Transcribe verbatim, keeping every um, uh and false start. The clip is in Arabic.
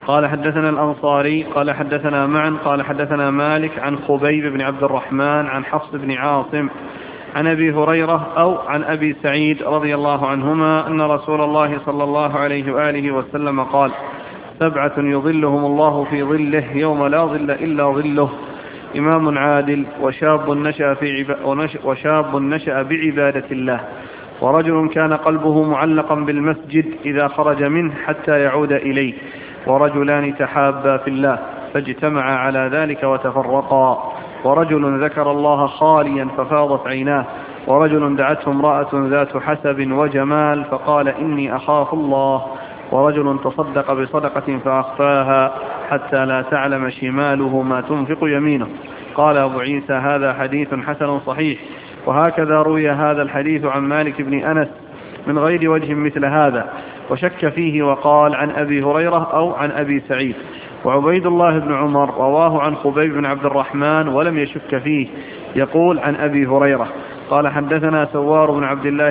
قال حدثنا الأنصاري قال حدثنا معا قال حدثنا مالك عن خبيب بن عبد الرحمن عن حفص بن عاصم عن أبي هريرة أو عن أبي سعيد رضي الله عنهما أن رسول الله صلى الله عليه وآله وسلم قال: سبعة يظلهم الله في ظله يوم لا ظل إلا ظله: إمام عادل، وشاب نشأ, في عب... وشاب نشأ بعبادة الله، ورجل كان قلبه معلقا بالمسجد إذا خرج منه حتى يعود إليه، ورجلان تحابا في الله فاجتمعا على ذلك وتفرقا، ورجل ذكر الله خاليا ففاضت عيناه، ورجل دعته امرأة ذات حسب وجمال فقال: إني أخاف الله، ورجل تصدق بصدقة فأخفاها حتى لا تعلم شماله ما تنفق يمينه. قال أبو عيسى: هذا حديث حسن صحيح. وهكذا روي هذا الحديث عن مالك بن أنس من غير وجه مثل هذا، وشك فيه وقال: عن أبي هريرة أو عن أبي سعيد. وعبيد الله بن عمر رواه عن خبيب بن عبد الرحمن ولم يشك فيه، يقول: عن أبي هريرة. قال حدثنا سوار بن عبد الله